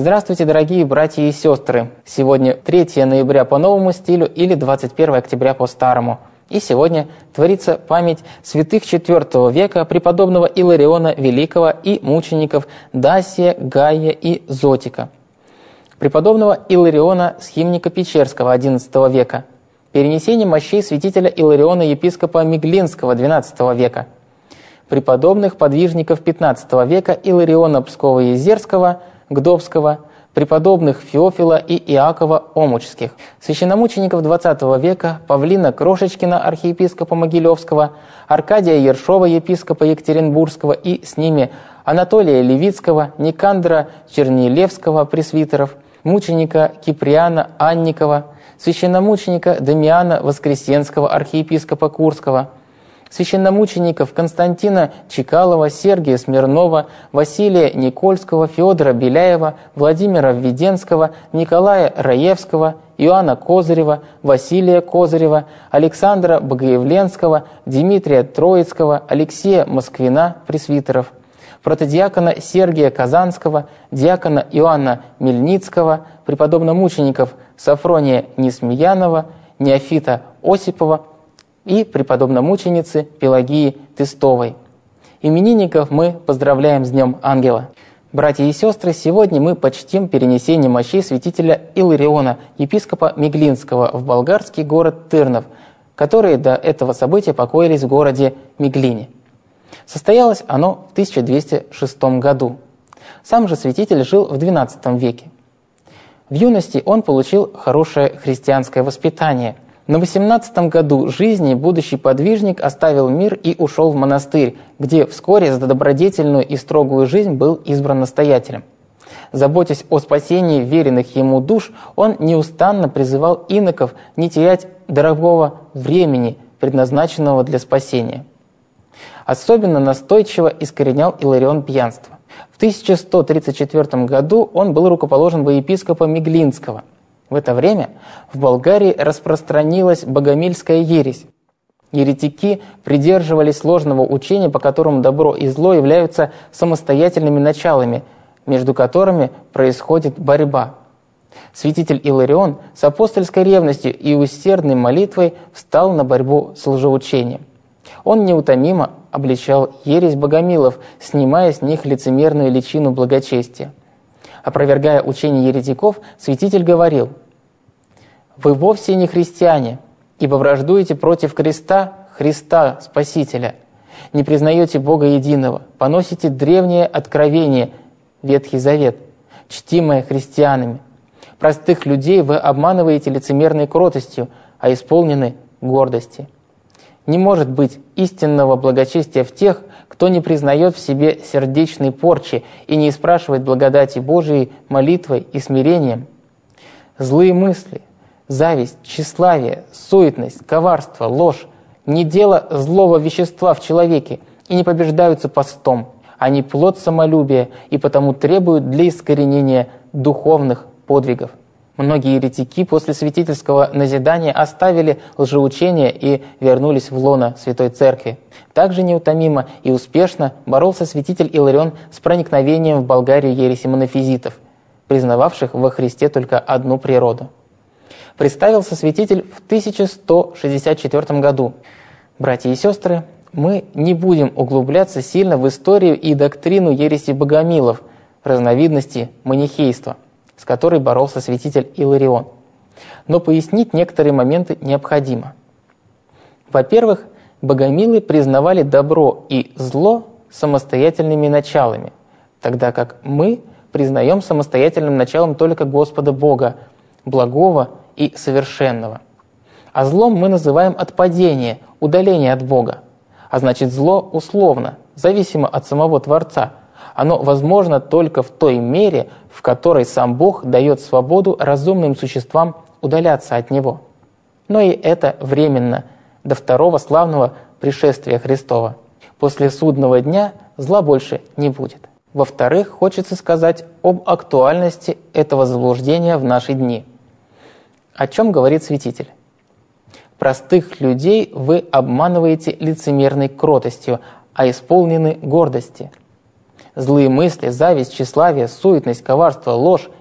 Здравствуйте, дорогие братья и сестры! Сегодня 3 ноября по новому стилю или 21 октября по старому. И сегодня творится память святых IV века преподобного Илариона Великого и мучеников Дасия, Гая и Зотика. Преподобного Илариона Схимника Печерского XI века. Перенесение мощей святителя Илариона епископа Меглинского XII века. Преподобных подвижников XV века Илариона Псково-Езерского, Гдовского, преподобных Феофила и Иакова Омучских, священномучеников XX века Павлина Крошечкина, архиепископа Могилевского, Аркадия Ершова, епископа Екатеринбургского, и с ними Анатолия Левицкого, Никандра Чернилевского, пресвитеров, мученика Киприана Анникова, священномученика Дамиана Воскресенского, архиепископа Курского, священномучеников Константина Чекалова, Сергия Смирнова, Василия Никольского, Федора Беляева, Владимира Введенского, Николая Раевского, Иоанна Козырева, Василия Козырева, Александра Богоявленского, Дмитрия Троицкого, Алексея Москвина, пресвитеров, протодиакона Сергия Казанского, диакона Иоанна Мельницкого, преподобномучеников Сафрония Несмеянова, Неофита Осипова и преподобномученицы Пелагии Тыстовой. Именинников мы поздравляем с Днем Ангела. Братья и сестры, сегодня мы почтим перенесение мощей святителя Илариона, епископа Меглинского, в болгарский город Тырнов, которые до этого события покоились в городе Меглине. Состоялось оно в 1206 году. Сам же святитель жил в XII веке. В юности он получил хорошее христианское воспитание. На 18 году жизни будущий подвижник оставил мир и ушел в монастырь, где вскоре за добродетельную и строгую жизнь был избран настоятелем. Заботясь о спасении веренных ему душ, он неустанно призывал иноков не терять дорогого времени, предназначенного для спасения. Особенно настойчиво искоренял Иларион пьянство. В 1134 году он был рукоположен во епископа Меглинского. В это время в Болгарии распространилась богомильская ересь. Еретики придерживались ложного учения, по которому добро и зло являются самостоятельными началами, между которыми происходит борьба. Святитель Иларион с апостольской ревностью и усердной молитвой встал на борьбу с лжеучением. Он неутомимо обличал ересь богомилов, снимая с них лицемерную личину благочестия. Опровергая учение еретиков, святитель говорил: «Вы вовсе не христиане, ибо враждуете против креста Христа Спасителя, не признаете Бога единого, поносите древнее откровение, Ветхий Завет, чтимое христианами. Простых людей вы обманываете лицемерной кротостью, а исполнены гордости. Не может быть истинного благочестия в тех, кто не признает в себе сердечной порчи и не испрашивает благодати Божией молитвой и смирением. Злые мысли, зависть, тщеславие, суетность, коварство, ложь – не дело злого вещества в человеке и не побеждаются постом. Они плод самолюбия и потому требуют для искоренения духовных подвигов». Многие еретики после святительского назидания оставили лжеучение и вернулись в лоно Святой Церкви. Также неутомимо и успешно боролся святитель Иларион с проникновением в Болгарию ереси монофизитов, признававших во Христе только одну природу. Представился святитель в 1164 году. Братья и сестры, мы не будем углубляться сильно в историю и доктрину ереси богомилов, разновидности манихейства, с которой боролся святитель Иларион. Но пояснить некоторые моменты необходимо. Во-первых, богомилы признавали добро и зло самостоятельными началами, тогда как мы признаем самостоятельным началом только Господа Бога, благого и совершенного. А злом мы называем отпадение, удаление от Бога. А значит, зло условно, зависимо от самого Творца. Оно возможно только в той мере, в которой сам Бог дает свободу разумным существам удаляться от Него. Но и это временно, до второго славного пришествия Христова. После судного дня зла больше не будет. Во-вторых, хочется сказать об актуальности этого заблуждения в наши дни. О чем говорит святитель? Простых людей вы обманываете лицемерной кротостью, а исполнены гордости. Злые мысли, зависть, тщеславие, суетность, коварство, ложь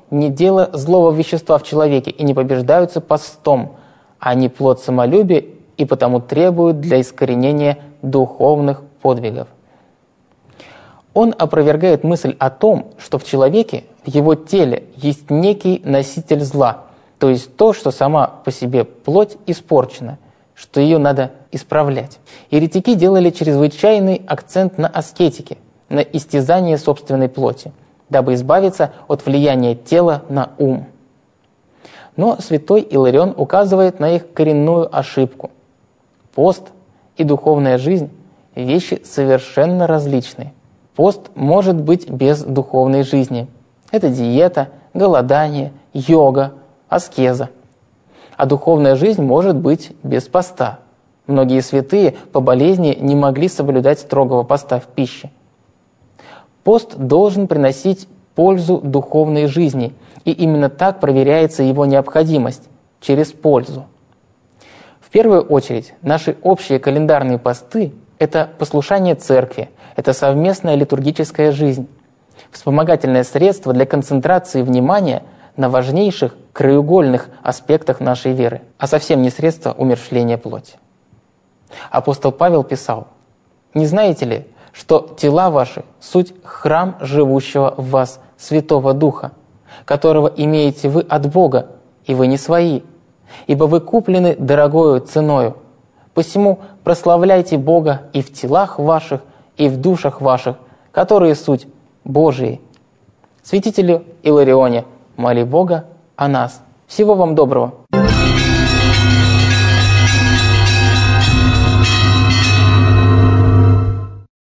не дело злого вещества в человеке и не побеждаются постом. Они плод самолюбия и потому требуют для искоренения духовных подвигов. Он опровергает мысль о том, что в человеке, в его теле, есть некий носитель зла, то есть то, что сама по себе плоть испорчена, что ее надо исправлять. Еретики делали чрезвычайный акцент на аскетике, на истязание собственной плоти, дабы избавиться от влияния тела на ум. Но святой Иларион указывает на их коренную ошибку. Пост и духовная жизнь – вещи совершенно различные. Пост может быть без духовной жизни. Это диета, голодание, йога, аскеза. А духовная жизнь может быть без поста. Многие святые по болезни не могли соблюдать строгого поста в пище. Пост должен приносить пользу духовной жизни, и именно так проверяется его необходимость – через пользу. В первую очередь, наши общие календарные посты – это послушание церкви, это совместная литургическая жизнь, вспомогательное средство для концентрации внимания на важнейших краеугольных аспектах нашей веры, а совсем не средство умерщвления плоти. Апостол Павел писал: «Не знаете ли, что тела ваши – суть храм живущего в вас Святого Духа, которого имеете вы от Бога, и вы не свои, ибо вы куплены дорогою ценою. Посему прославляйте Бога и в телах ваших, и в душах ваших, которые суть Божии». Святителю Иларионе, моли Бога о нас. Всего вам доброго!